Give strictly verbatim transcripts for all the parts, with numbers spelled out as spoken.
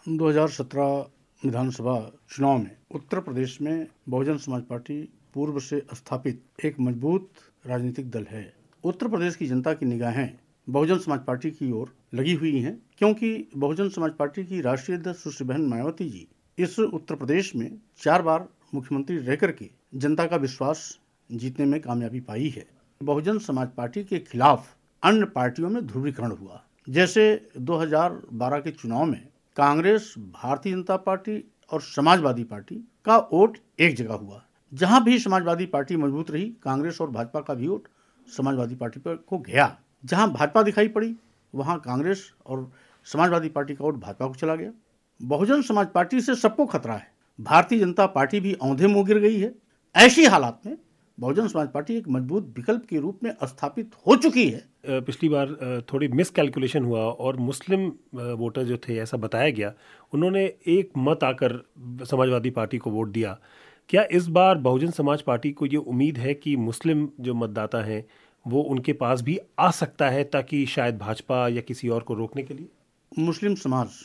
दो हज़ार सत्रह विधानसभा चुनाव में उत्तर प्रदेश में बहुजन समाज पार्टी पूर्व से स्थापित एक मजबूत राजनीतिक दल है। उत्तर प्रदेश की जनता की निगाहें बहुजन समाज पार्टी की ओर लगी हुई हैं, क्योंकि बहुजन समाज पार्टी की राष्ट्रीय अध्यक्ष सुश्री बहन मायावती जी इस उत्तर प्रदेश में चार बार मुख्यमंत्री रह करके जनता का विश्वास जीतने में कामयाबी पाई है। बहुजन समाज पार्टी के खिलाफ अन्य पार्टियों में ध्रुवीकरण हुआ। जैसे दो हज़ार बारह के चुनाव में कांग्रेस, भारतीय जनता पार्टी और समाजवादी पार्टी का वोट एक जगह हुआ। जहां भी समाजवादी पार्टी मजबूत रही, कांग्रेस और भाजपा का भी वोट समाजवादी पार्टी पर को गया। जहां भाजपा दिखाई पड़ी, वहां कांग्रेस और समाजवादी पार्टी का वोट भाजपा को चला गया। बहुजन समाज पार्टी से सबको खतरा है। भारतीय जनता पार्टी भी औंधे मुंह गिर गई है। ऐसी हालात में बहुजन समाज पार्टी एक मजबूत विकल्प के रूप में स्थापित हो चुकी है। पिछली बार थोड़ी मिस कैलकुलेशन हुआ और मुस्लिम वोटर जो थे, ऐसा बताया गया, उन्होंने एक मत आकर समाजवादी पार्टी को वोट दिया। क्या इस बार बहुजन समाज पार्टी को ये उम्मीद है कि मुस्लिम जो मतदाता हैं वो उनके पास भी आ सकता है, ताकि शायद भाजपा या किसी और को रोकने के लिए? मुस्लिम समाज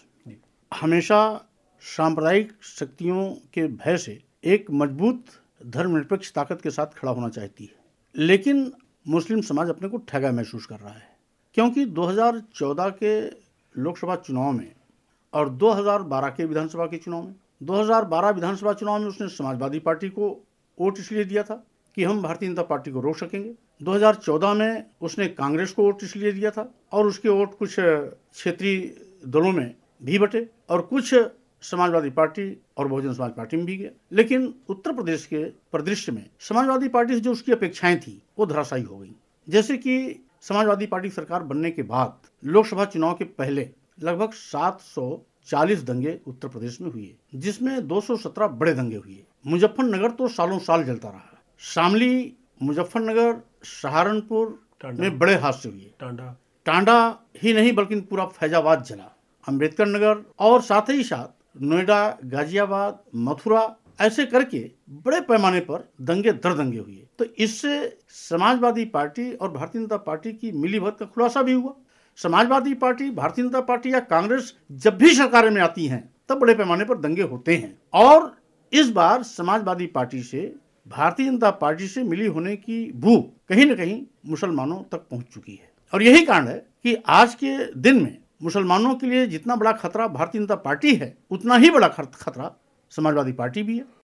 हमेशा सांप्रदायिक शक्तियों के भय से एक मजबूत धर्मनिरपेक्ष ताकत के साथ खड़ा होना चाहती है, लेकिन मुस्लिम समाज अपने को ठगा महसूस कर रहा है, क्योंकि दो हज़ार चौदह के लोकसभा चुनाव में और दो हज़ार बारह के विधानसभा के चुनाव में दो हज़ार बारह विधानसभा चुनाव में उसने समाजवादी पार्टी को वोट इसलिए दिया था कि हम भारतीय जनता पार्टी को रोक सकेंगे। दो हज़ार चौदह में उसने कांग्रेस को वोट इसलिए दिया था और उसके वोट कुछ क्षेत्रीय दलों में भी बटे और कुछ समाजवादी पार्टी और बहुजन समाज पार्टी में भी गया। लेकिन उत्तर प्रदेश के परिदृश्य में समाजवादी पार्टी से जो उसकी अपेक्षाएं थी वो धराशायी हो गई। जैसे कि समाजवादी पार्टी सरकार बनने के बाद लोकसभा चुनाव के पहले लगभग सात सौ चालीस दंगे उत्तर प्रदेश में हुए, जिसमें दो सौ सत्रह बड़े दंगे हुए। मुजफ्फरनगर तो सालों साल जलता रहा। शामली, मुजफ्फरनगर, सहारनपुर में बड़े हादसे हुए। टांडा टांडा ही नहीं बल्कि पूरा फैजाबाद जला। अम्बेडकर नगर और साथ ही साथ नोएडा, गाजियाबाद, मथुरा, ऐसे करके बड़े पैमाने पर दंगे दर दंगे हुए। तो इससे समाजवादी पार्टी और भारतीय जनता पार्टी की मिलीभगत का खुलासा भी हुआ। समाजवादी पार्टी, भारतीय जनता पार्टी या कांग्रेस जब भी सरकारें में आती हैं तब बड़े पैमाने पर दंगे होते हैं, और इस बार समाजवादी पार्टी से, भारतीय जनता पार्टी से मिली होने की बू कहीं न कहीं मुसलमानों तक पहुंच चुकी है। और यही कारण है कि आज के दिन में मुसलमानों के लिए जितना बड़ा खतरा भारतीय जनता पार्टी है, उतना ही बड़ा खतरा समाजवादी पार्टी भी है।